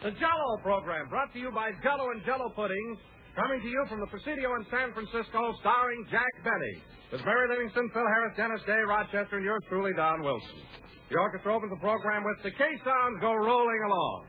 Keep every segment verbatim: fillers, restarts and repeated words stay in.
The Jell-O program, brought to you by Jell-O and Jell-O Puddings, coming to you from the Presidio in San Francisco, starring Jack Benny, with Barry Livingston, Phil Harris, Dennis Day, Rochester, and yours truly, Don Wilson. The orchestra opens the program with The K-Sounds Go Rolling Along.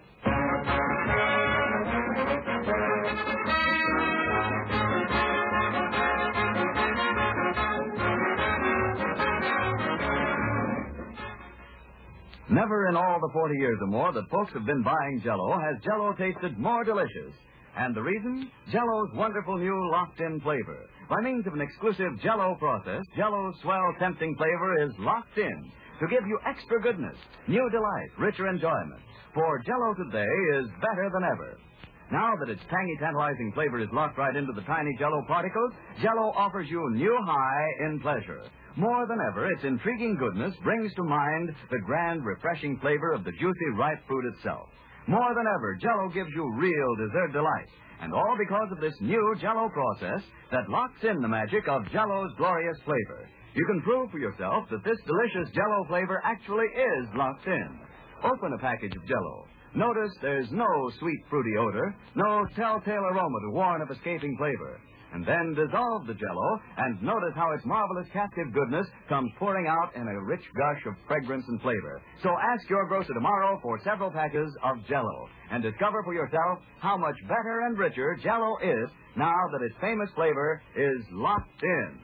Never in all the forty years or more that folks have been buying Jell-O has Jell-O tasted more delicious. And the reason? Jell-O's wonderful new locked-in flavor. By means of an exclusive Jell-O process, Jell-O's swell, tempting flavor is locked in to give you extra goodness, new delight, richer enjoyment. For Jell-O today is better than ever. Now that its tangy, tantalizing flavor is locked right into the tiny Jell-O particles, Jell-O offers you new high in pleasure. More than ever, its intriguing goodness brings to mind the grand, refreshing flavor of the juicy, ripe fruit itself. More than ever, Jell-O gives you real dessert delight. And all because of this new Jell-O process that locks in the magic of Jell-O's glorious flavor. You can prove for yourself that this delicious Jell-O flavor actually is locked in. Open a package of Jell-O. Notice there's no sweet, fruity odor, no telltale aroma to warn of escaping flavor. And then dissolve the Jell-O and notice how its marvelous captive goodness comes pouring out in a rich gush of fragrance and flavor. So ask your grocer tomorrow for several packets of Jell-O and discover for yourself how much better and richer Jell-O is now that its famous flavor is locked in.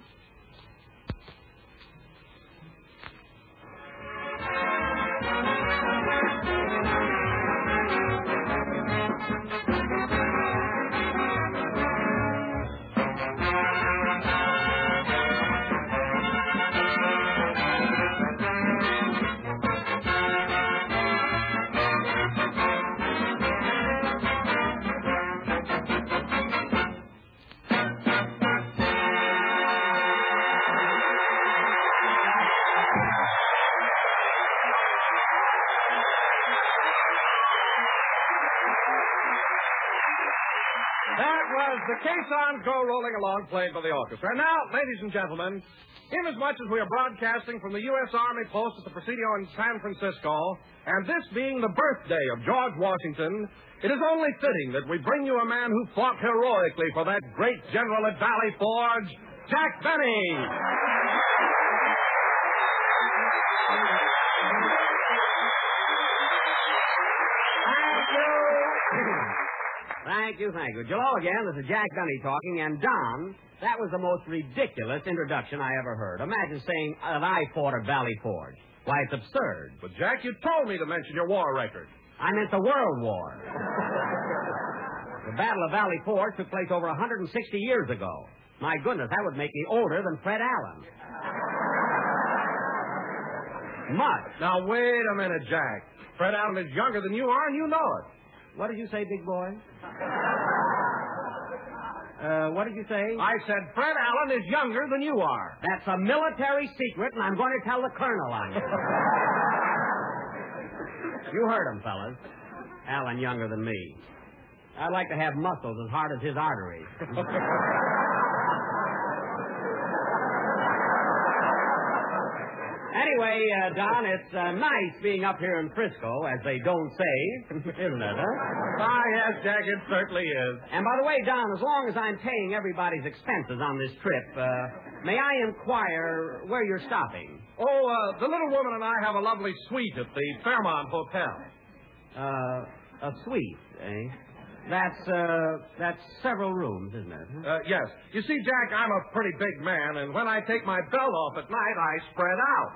The K-Sounds Go Rolling Along, played by the orchestra. And now, ladies and gentlemen, inasmuch as we are broadcasting from the U S Army post at the Presidio in San Francisco, and this being the birthday of George Washington, it is only fitting that we bring you a man who fought heroically for that great general at Valley Forge, Jack Benny. Thank you, thank you. Hello again. This is Jack Benny talking. And, Don, that was the most ridiculous introduction I ever heard. Imagine saying that I fought at Valley Forge. Why, it's absurd. But, Jack, you told me to mention your war record. I meant the World War. The Battle of Valley Forge took place over one hundred sixty years ago. My goodness, that would make me older than Fred Allen. Much. Now, wait a minute, Jack. Fred Allen is younger than you are, and you know it. What did you say, big boy? Uh, what did you say? I said Fred Allen is younger than you are. That's a military secret, and I'm going to tell the colonel on you. You heard him, fellas. Allen younger than me. I'd like to have muscles as hard as his arteries. Anyway, uh, Don, it's uh, nice being up here in Frisco, as they don't say, isn't it, huh? Ah, yes, Jack, it certainly is. And by the way, Don, as long as I'm paying everybody's expenses on this trip, uh, may I inquire where you're stopping? Oh, uh, the little woman and I have a lovely suite at the Fairmont Hotel. Uh, a suite, eh? That's, uh, that's several rooms, isn't it? Uh, yes. You see, Jack, I'm a pretty big man, and when I take my belt off at night, I spread out.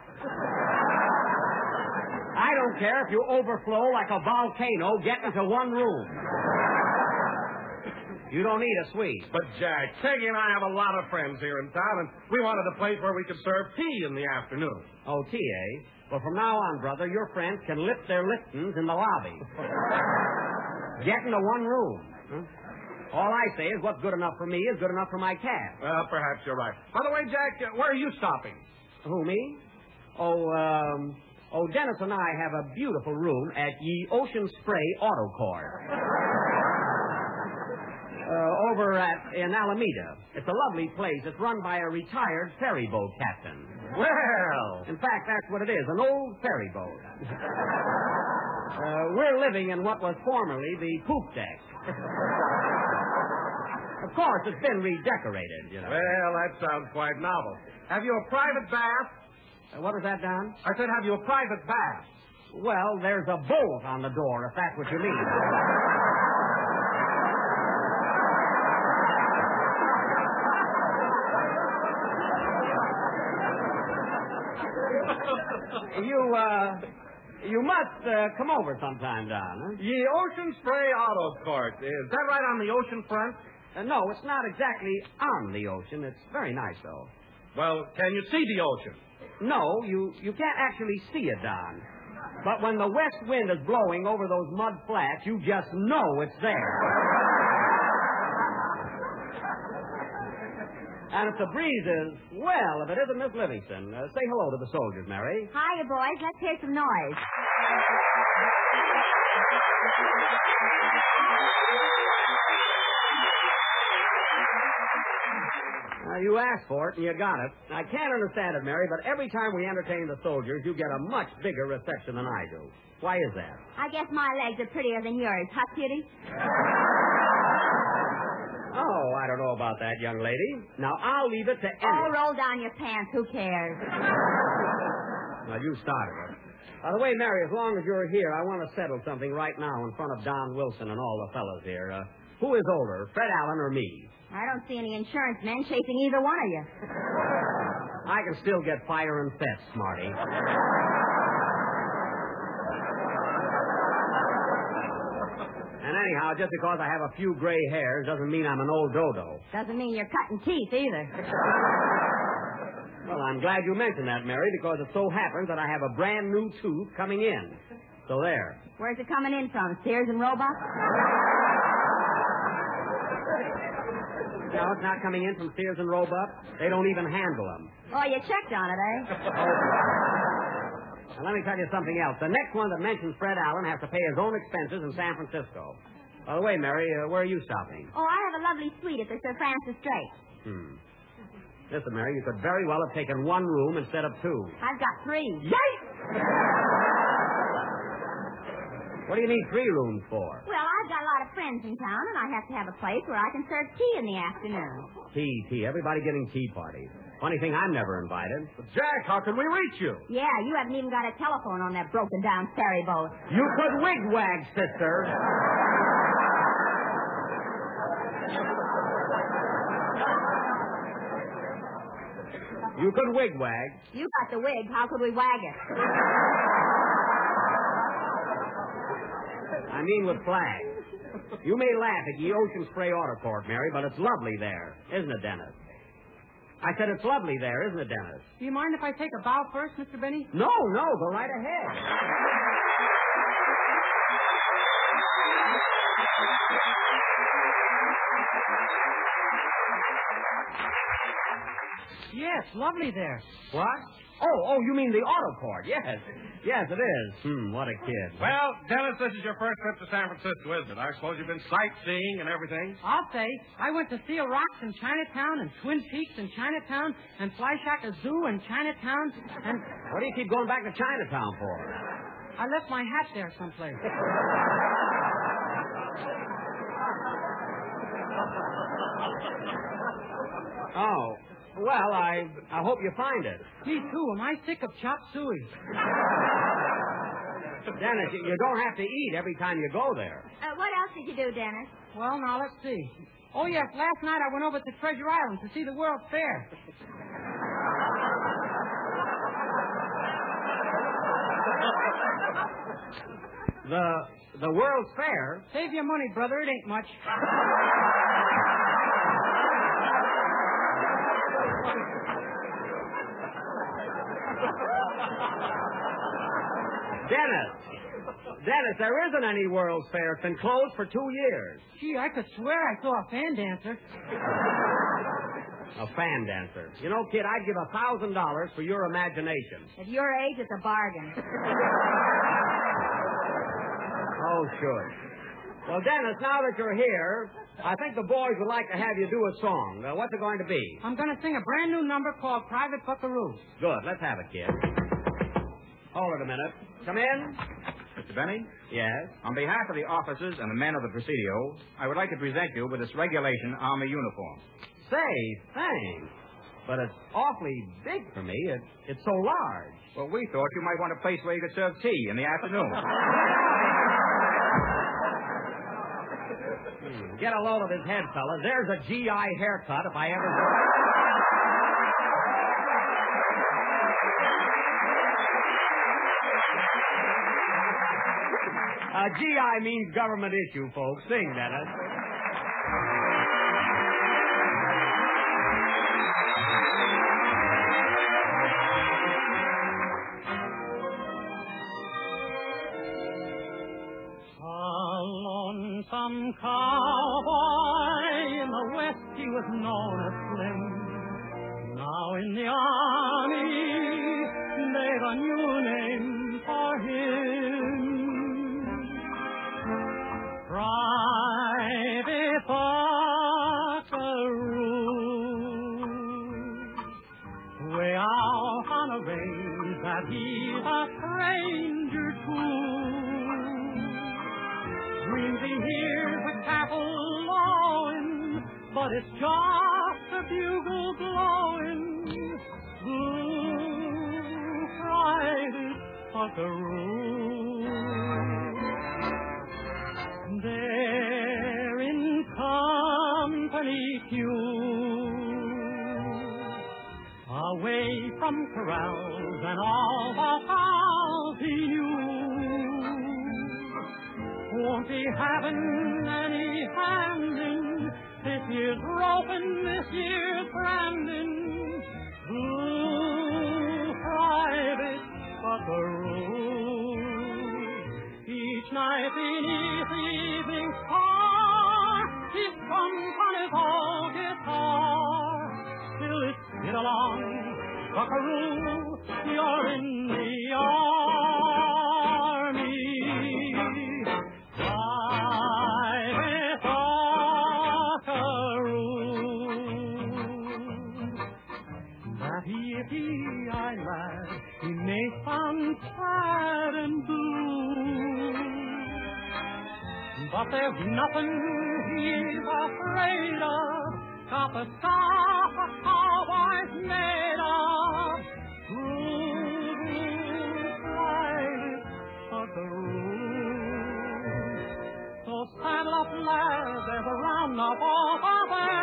I don't care if you overflow like a volcano, get into one room. You don't need a suite. But, Jack, Peggy and I have a lot of friends here in town, and we wanted a place where we could serve tea in the afternoon. Oh, tea, eh? Well, from now on, brother, your friends can lift their Liptons in the lobby. Get into one room. Huh? All I say is what's good enough for me is good enough for my cat. Well, perhaps you're right. By the way, Jack, uh, where are you stopping? Who, me? Oh, um... Oh, Dennis and I have a beautiful room at Ye Ocean Spray Auto Court. uh, over at in Alameda. It's a lovely place. It's run by a retired ferry boat captain. Well, in fact, that's what it is, an old ferry boat. Uh, we're living in what was formerly the poop deck. Of course, it's been redecorated, you know. Well, that sounds quite novel. Have you a private bath? Uh, what was that, Don? I said, have you a private bath? Well, there's a bolt on the door, if that's what you mean. you, uh, you must uh, come over sometime, Don. Huh? Ye Ocean Spray Auto Court. Is that right on the ocean front? Uh, no, it's not exactly on the ocean. It's very nice, though. Well, can you see the ocean? No, you, you can't actually see it, Don. But when the west wind is blowing over those mud flats, you just know it's there. And if the breeze is, well, if it isn't Miss Livingston, uh, say hello to the soldiers, Mary. Hiya, boys. Let's hear some noise. Uh, you asked for it, and you got it. I can't understand it, Mary, but every time we entertain the soldiers, you get a much bigger reception than I do. Why is that? I guess my legs are prettier than yours, huh, Kitty? Oh, I don't know about that, young lady. Now, I'll leave it to any... Oh, roll down your pants. Who cares? Now, you started it. By the way, Mary, as long as you're here, I want to settle something right now in front of Don Wilson and all the fellows here. Uh, who is older, Fred Allen or me? I don't see any insurance men chasing either one of you. I can still get fire and theft, Smarty. And anyhow, just because I have a few gray hairs doesn't mean I'm an old dodo. Doesn't mean you're cutting teeth either. Well, I'm glad you mentioned that, Mary, because it so happens that I have a brand new tooth coming in. So there. Where's it coming in from? Sears and Roebuck? No, it's not coming in from Sears and Roebuck. They don't even handle them. Oh, you checked on it, eh? Now, let me tell you something else. The next one that mentions Fred Allen has to pay his own expenses in San Francisco. By the way, Mary, uh, where are you stopping? Oh, I have a lovely suite at the Sir Francis Drake. Hmm. Listen, Mary, you could very well have taken one room instead of two. I've got three. Yikes! What do you need three rooms for? Well, I've got a lot of friends in town, and I have to have a place where I can serve tea in the afternoon. Tea, tea. Everybody getting tea parties. Funny thing, I'm never invited. Jack, how can we reach you? Yeah, you haven't even got a telephone on that broken-down ferry boat. You could wigwag, sister. You could wigwag. You got the wig. How could we wag it? I mean with flags. You may laugh at the Ocean Spray Auto Court, Mary, but it's lovely there, isn't it, Dennis? I said it's lovely there, isn't it, Dennis? Do you mind if I take a bow first, Mister Benny? No, no, go right ahead. Yes, lovely there. What? Oh, oh, you mean the auto court? Yes. Yes, it is. Hmm, what a kid. Well, Dennis, this is your first trip to San Francisco, isn't it? I suppose you've been sightseeing and everything. I'll say. I went to Seal Rocks in Chinatown and Twin Peaks in Chinatown and Flyshaka Zoo in Chinatown and... What do you keep going back to Chinatown for? I left my hat there someplace. Oh. Well, I I hope you find it. Me too. Am I sick of chop suey? Dennis, you, you don't have to eat every time you go there. Uh, what else did you do, Dennis? Well, now, let's see. Oh, yes, last night I went over to Treasure Island to see the World's Fair. The the World's Fair? Save your money, brother. It ain't much. Dennis! Dennis, there isn't any World's Fair. It's been closed for two years. Gee, I could swear I saw a fan dancer. A fan dancer. You know, kid, I'd give a thousand dollars for your imagination. At your age, it's a bargain. Oh, sure. Well, Dennis, now that you're here, I think the boys would like to have you do a song. Uh, what's it going to be? I'm going to sing a brand new number called Private Buckaroo. Good. Let's have it, kid. Hold it a minute. Come in. Mister Benny. Yes? On behalf of the officers and the men of the Presidio, I would like to present you with this regulation Army uniform. Say, thanks. But it's awfully big for me. It, it's so large. Well, we thought you might want a place where you could serve tea in the afternoon. hmm, get a load of his head, fellas. There's a G I haircut if I ever... Uh, G I means government issue, folks. Sing, Dennis. Some cowboy in the West, he was known as Slim. Now in the Army, they've a new name for him. Private Buckaroo. Way out on a range that he's a stranger to. Dreams he hears the cattle lowing, but it's just a bugle blowing. Blue Private Buckaroo. They're in company few, away from corrals and all the fowls he knew. Won't be having any handing. This year's roping, this year's branding. Blue Private Buckaroo. Each night beneath the evening star, he strums on his old guitar. Till it's get along, Buckaroo, you're in the army. Private Buckaroo. That yippee-eyed lad, he may sound sad and blue, but there's nothing he's afraid of. Got the stuff a cowboy's made of. Blue Private Buckaroo. So saddle up, lads, there's a round-up over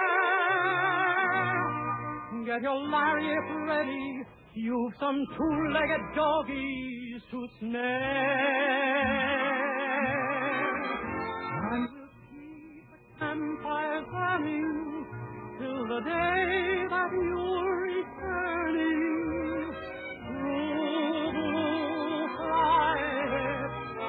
there. Get your lariat ready. You've some two-legged doggies to snare. And we'll keep the campfire burning till the day that you're returning. Blue Private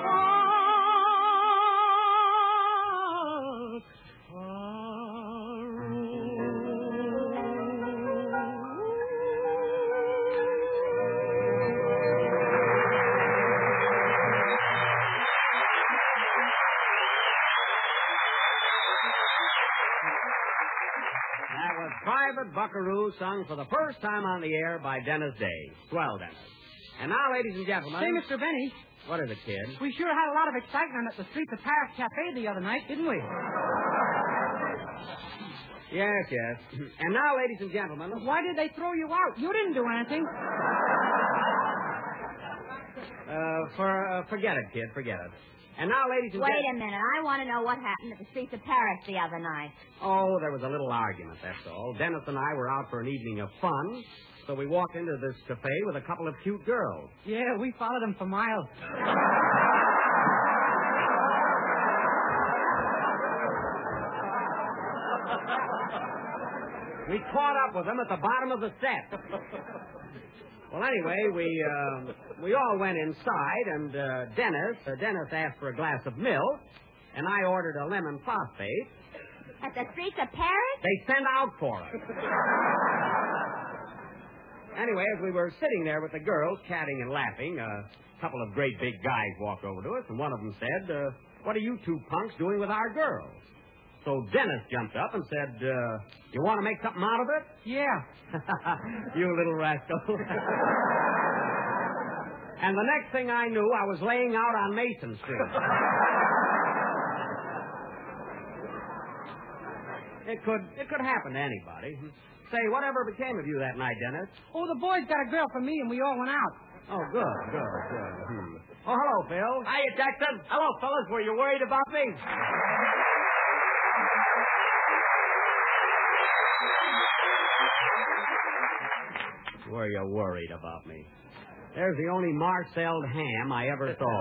Private Buckaroo, sung for the first time on the air by Dennis Day. Swell, Dennis. And now, ladies and gentlemen... Say, Mister Benny. What is it, kid? We sure had a lot of excitement at the Streets of Paris Cafe the other night, didn't we? Yes, yes. And now, ladies and gentlemen... Why did they throw you out? You didn't do anything. Uh, for, uh, forget it, kid, forget it. And now, ladies and Wait gentlemen... a minute. I want to know what happened at the Streets of Paris the other night. Oh, there was a little argument, that's all. Dennis and I were out for an evening of fun, so we walked into this cafe with a couple of cute girls. Yeah, we followed them for miles. We caught up with them at the bottom of the set. Well, anyway, we uh, we all went inside, and uh, Dennis, uh, Dennis asked for a glass of milk, and I ordered a lemon phosphate. At the Streets of Paris? They sent out for us. Anyway, as we were sitting there with the girls, chatting and laughing, a couple of great big guys walked over to us, and one of them said, uh, "What are you two punks doing with our girls?" So Dennis jumped up and said, uh, "You want to make something out of it?" Yeah. You little rascal. And the next thing I knew, I was laying out on Mason Street. It could it could happen to anybody. Say, whatever became of you that night, Dennis? Oh, the boys got a girl for me, and we all went out. Oh, good, good, good. Hmm. Oh, hello, Phil. Hiya, Jackson. Hello, fellas. Were you worried about me? Were you worried about me? There's the only marcelled ham I ever saw.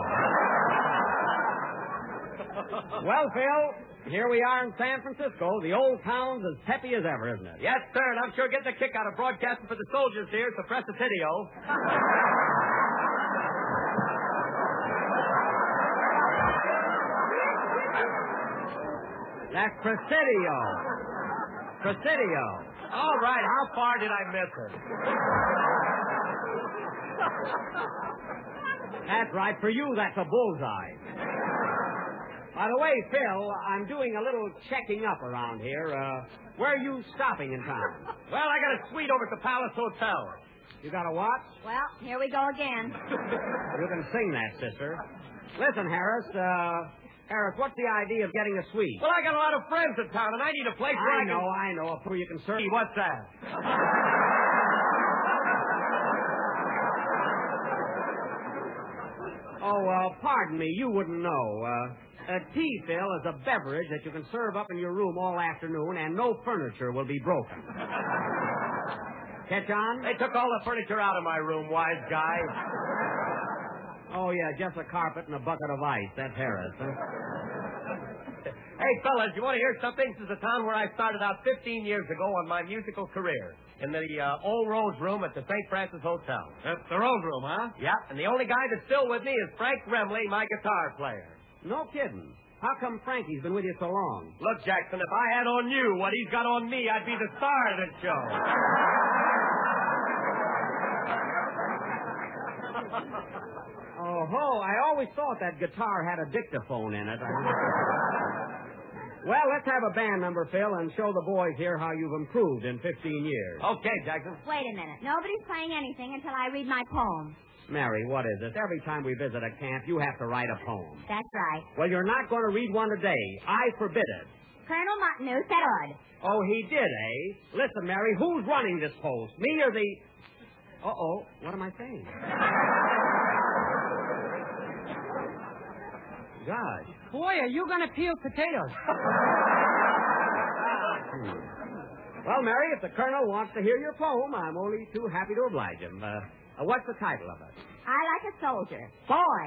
Well, Phil, here we are in San Francisco. The old town's as peppy as ever, isn't it? Yes, sir, and I'm sure getting a kick out of broadcasting for the soldiers here at the Presidio. That's Presidio. Presidio. All right, how far did I miss it? That's right. For you, that's a bullseye. By the way, Phil, I'm doing a little checking up around here. Uh, where are you stopping in town? Well, I got a suite over at the Palace Hotel. You got a what? Well, here we go again. You can sing that, sister. Listen, Harris, uh, Harris, what's the idea of getting a suite? Well, I got a lot of friends in town, and I need a place where I I, know, can... I know. Where you can serve. What's that? Oh, uh, pardon me, you wouldn't know. Uh, a tea, Phil, is a beverage that you can serve up in your room all afternoon, and no furniture will be broken. Catch on? They took all the furniture out of my room, wise guy. Oh, yeah, just a carpet and a bucket of ice. That's Harris, huh? Hey, fellas, you want to hear something? This is a town where I started out fifteen years ago on my musical career. In the uh, old Rose Room at the Saint Francis Hotel. That's the Rose Room, huh? Yeah, and the only guy that's still with me is Frank Remley, my guitar player. No kidding. How come Frankie's been with you so long? Look, Jackson, if I had on you what he's got on me, I'd be the star of the show. Oh, ho, I always thought that guitar had a dictaphone in it. Well, let's have a band number, Phil, and show the boys here how you've improved in fifteen years. Okay, Jackson. Wait a minute. Nobody's playing anything until I read my poem. Mary, what is this? Every time we visit a camp, you have to write a poem. That's right. Well, you're not going to read one today. I forbid it. Colonel Martineau said odd. Oh, he did, eh? Listen, Mary, who's running this post? Me or the... Uh-oh, what am I saying? Gosh. Boy, are you going to peel potatoes? Hmm. Well, Mary, if the Colonel wants to hear your poem, I'm only too happy to oblige him. Uh, uh, what's the title of it? I like a soldier. Boy.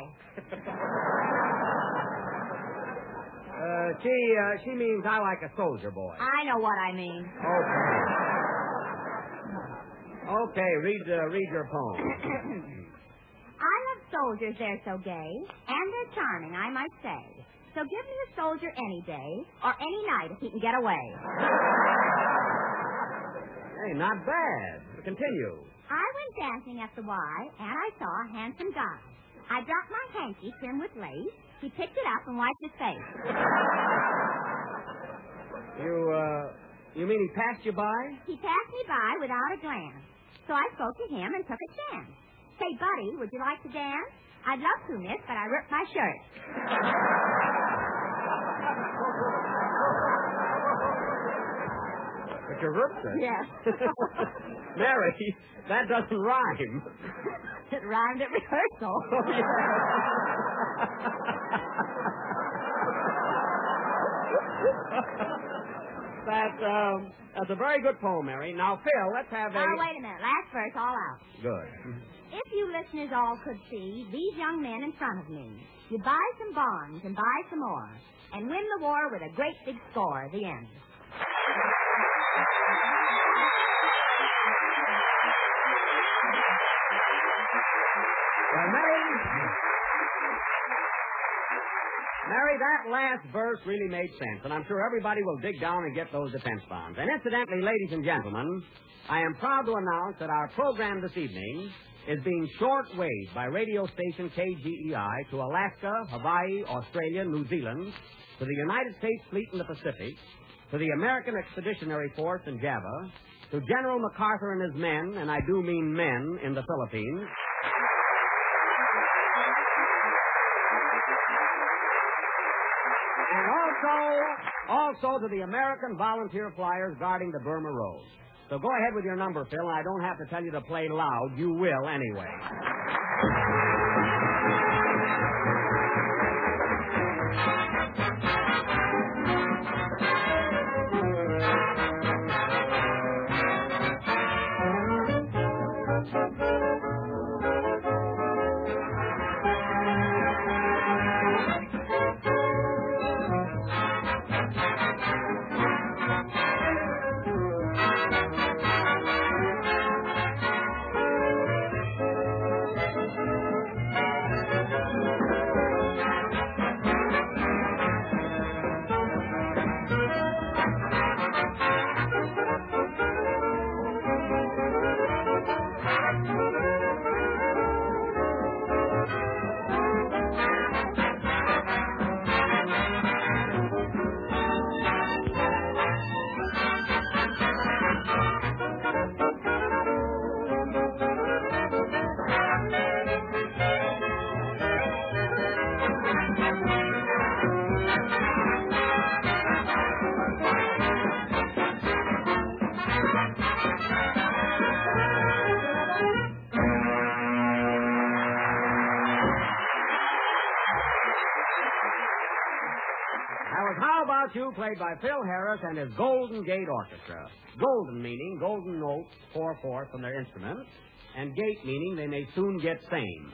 uh, she, uh, she means I like a soldier boy. I know what I mean. Okay. Okay, read, uh, read your poem. I love soldiers, they're so gay, and they're charming, I might say. So give me a soldier any day, or any night if he can get away. Hey, not bad. Continue. I went dancing at the Y, and I saw a handsome guy. I dropped my hanky trimmed with lace. He picked it up and wiped his face. You, uh, you mean he passed you by? He passed me by without a glance. So I spoke to him and took a chance. Say, buddy, would you like to dance? I'd love to, miss, but I ripped my shirt. But you ripped it? Yes. Mary, that doesn't rhyme. It rhymed at rehearsal. Oh, yeah. that, um, that's a very good poem, Mary. Now, Phil, let's have a... Now, wait a minute. Last verse all out. Good. If you listeners all could see these young men in front of me, you'd buy some bonds and buy some more, and win the war with a great big score at the end. Well, Mary, Mary, that last verse really made sense, and I'm sure everybody will dig down and get those defense bonds. And incidentally, ladies and gentlemen, I am proud to announce that our program this evening is being short-waved by radio station K G E I to Alaska, Hawaii, Australia, New Zealand, to the United States Fleet in the Pacific, to the American Expeditionary Force in Java, to General MacArthur and his men, and I do mean men, in the Philippines, Also, also to the American volunteer flyers guarding the Burma Road. So go ahead with your number, Phil, and I don't have to tell you to play loud. You will anyway. How About You, played by Phil Harris and his Golden Gate Orchestra. Golden meaning golden notes pour forth from their instruments, and gate meaning they may soon get sane.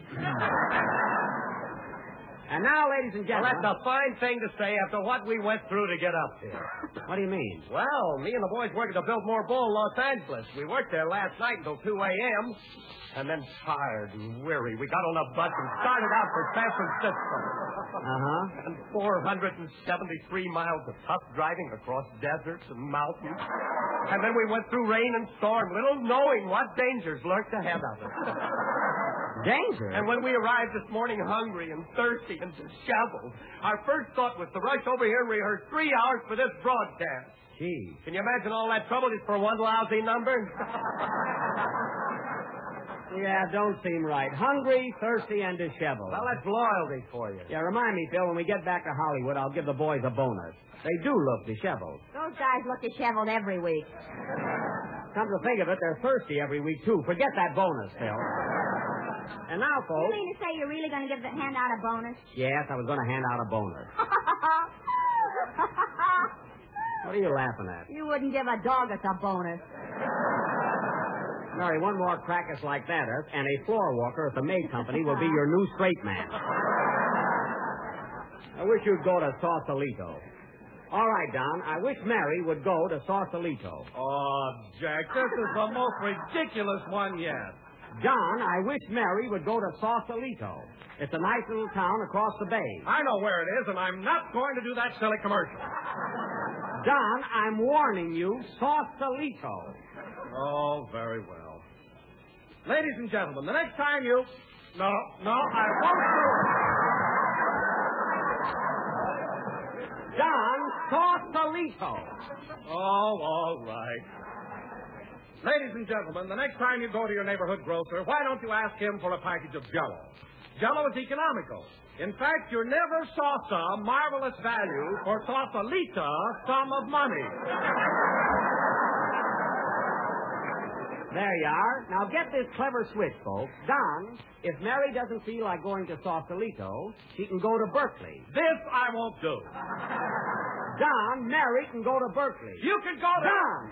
And now, ladies and Well, gentlemen... that's a fine thing to say after what we went through to get up here. What do you mean? Well, me and the boys working to build more bull in Los Angeles. We worked there last night until two a.m., and then tired and weary, we got on a bus and started out for San Francisco. Uh-huh. And four hundred seventy-three miles of tough driving across deserts and mountains. And then we went through rain and storm, little knowing what dangers lurked ahead of us. Danger? And when we arrived this morning hungry and thirsty and disheveled, our first thought was to rush over here and rehearse three hours for this broadcast. Gee. Can you imagine all that trouble just for one lousy number? Yeah, don't seem right. Hungry, thirsty, and disheveled. Well, that's loyalty for you. Yeah, remind me, Phil, when we get back to Hollywood, I'll give the boys a bonus. They do look disheveled. Those guys look disheveled every week. Come to think of it, they're thirsty every week, too. Forget that bonus, Phil. And now, You folks... mean to say you're really going to give the hand out a bonus? Yes, I was going to hand out a bonus. What are you laughing at? You wouldn't give a dog us a bonus. Mary, one more practice like that, uh, and a floor walker at the maid company will be your new straight man. I wish you'd go to Sausalito. All right, Don, I wish Mary would go to Sausalito. Oh, Jack, this is the most ridiculous one yet. John, I wish Mary would go to Sausalito. It's a nice little town across the bay. I know where it is, and I'm not going to do that silly commercial. Don, I'm warning you, Sausalito. Oh, very well. Ladies and gentlemen, the next time you... No, no, I won't do it. Don, Sausalito. Oh, all right. Ladies and gentlemen, the next time you go to your neighborhood grocer, why don't you ask him for a package of Jell-O? Jell-O is economical. In fact, you never saw some marvelous value for Sausalita sum of money. There you are. Now get this clever switch, folks. Don, if Mary doesn't feel like going to Sausalito, she can go to Berkeley. This I won't do. Don, Mary can go to Berkeley. You can go to... Don!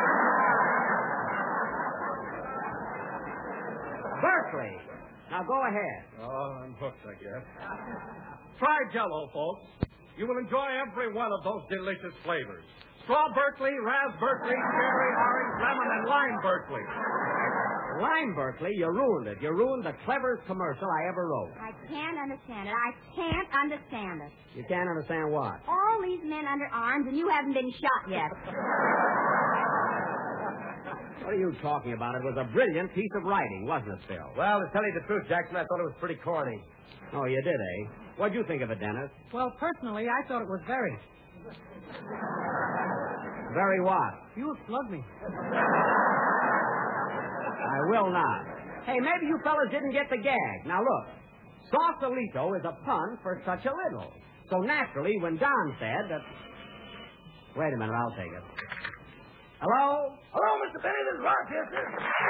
Berkeley. Now go ahead. Oh, I'm hooked, I guess. Try Jell-O, folks. You will enjoy every one of those delicious flavors. Straw Berkeley, Raz Berkeley, cherry, orange, lemon, and lime Berkeley. Lime Berkeley, you ruined it. You ruined the cleverest commercial I ever wrote. I can't understand it. I can't understand it. You can't understand what? All these men under arms, and you haven't been shot yet. What are you talking about? It was a brilliant piece of writing, wasn't it, Phil? Well, to tell you the truth, Jackson, I thought it was pretty corny. Oh, you did, eh? What'd you think of it, Dennis? Well, personally, I thought it was very. Very what? You slugged me. I will not. Hey, maybe you fellas didn't get the gag. Now, look. Sausalito is a pun for such a little. So naturally, when Don said that... Wait a minute, I'll take it. Hello? Hello, Mister Benny, this is Rochester.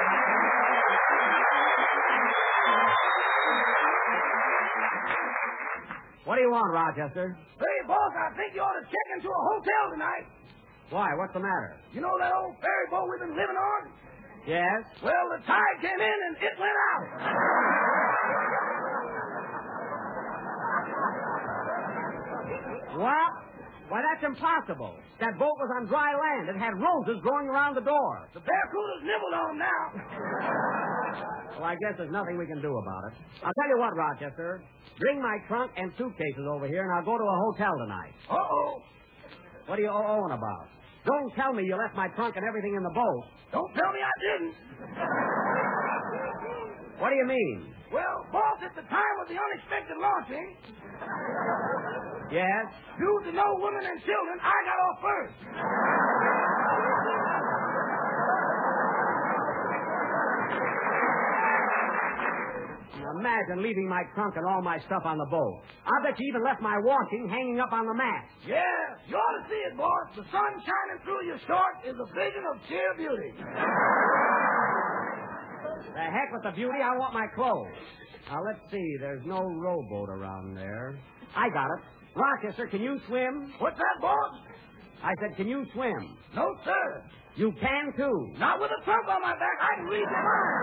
What do you want, Rochester? Hey, boss, I think you ought to check into a hotel tonight. Why? What's the matter? You know that old ferry boat we've been living on? Yes? Well, the tide came in and it went out. What? Why, that's impossible. That boat was on dry land. It had roses growing around the door. The barracuda's nibbled on them now. Well, I guess there's nothing we can do about it. I'll tell you what, Rochester. Bring my trunk and suitcases over here, and I'll go to a hotel tonight. Uh-oh. What are you oh-ohing about? Don't tell me you left my trunk and everything in the boat. Don't tell me I didn't. What do you mean? Well, boss, at the time of the unexpected launching... Yes? Due to no women and children, I got off first. Imagine leaving my trunk and all my stuff on the boat. I bet you even left my washing hanging up on the mast. Yeah, you ought to see it, boss. The sun shining through your shorts is a vision of sheer beauty. The heck with the beauty. I want my clothes. Now, let's see. There's no rowboat around there. I got it. Rochester, can you swim? What's that, boss? I said, can you swim? No, sir. You can, too. Not with a trunk on my back. I can read your mind.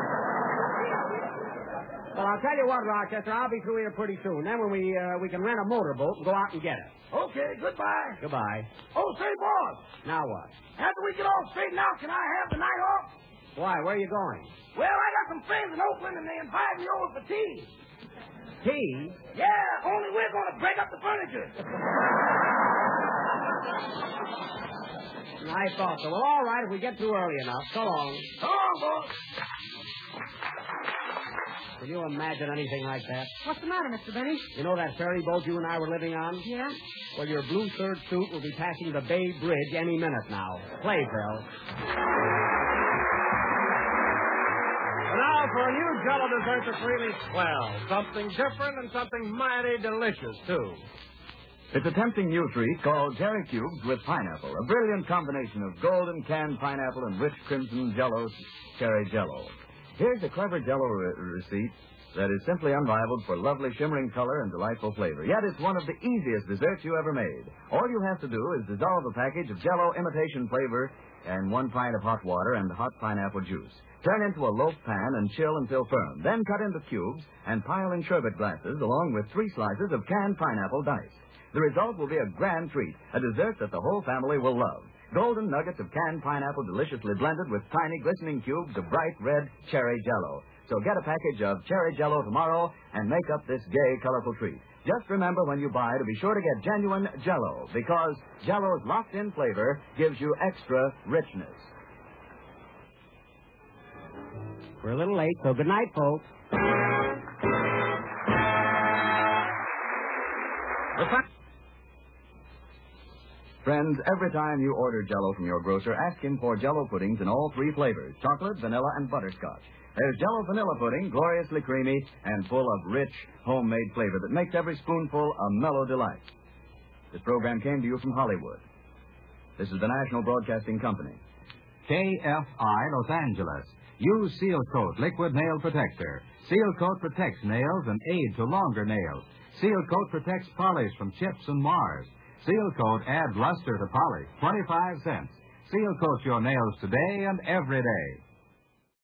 Well, I'll tell you what, Rochester. I'll be through here pretty soon. Then when we uh, we can rent a motorboat and go out and get it. Okay, goodbye. Goodbye. Oh, say, boss. Now what? After we get all straightened out, can I have the night off? Why? Where are you going? Well, I got some friends in Oakland, and they invited me over for tea. Tea? Yeah, only we're going to break up the furniture. I thought so. Well, all right, if we get through early enough. So long. So long, boss. Can you imagine anything like that? What's the matter, Mister Benny? You know that ferry boat you and I were living on? Yeah? Well, your blue third suit will be passing the Bay Bridge any minute now. Play, Phil. Now for a new Jell-O dessert that's really swell. Something different and something mighty delicious, too. It's a tempting new treat called Cherry Cubes with pineapple, a brilliant combination of golden canned pineapple and rich crimson Jell-O cherry Jell-O. Here's a clever Jell-O re- receipt that is simply unrivaled for lovely shimmering color and delightful flavor. Yet it's one of the easiest desserts you ever made. All you have to do is dissolve a package of Jell-O imitation flavor in one pint of hot water and hot pineapple juice. Turn into a loaf pan and chill until firm. Then cut into cubes and pile in sherbet glasses along with three slices of canned pineapple diced. The result will be a grand treat, a dessert that the whole family will love. Golden nuggets of canned pineapple deliciously blended with tiny glistening cubes of bright red cherry Jell-O. So get a package of cherry Jell-O tomorrow and make up this gay, colorful treat. Just remember when you buy to be sure to get genuine Jell-O, because Jell-O's locked-in flavor gives you extra richness. We're a little late, so good night, folks. Friends, every time you order Jell-O from your grocer, ask him for Jell-O puddings in all three flavors, chocolate, vanilla, and butterscotch. There's Jell-O vanilla pudding, gloriously creamy and full of rich, homemade flavor that makes every spoonful a mellow delight. This program came to you from Hollywood. This is the National Broadcasting Company. K F I, Los Angeles. Use Seal Coat Liquid Nail Protector. Seal Coat protects nails and aids to longer nails. Seal Coat protects polish from chips and mars. Seal Coat adds luster to polish. twenty-five cents. Seal Coat your nails today and every day.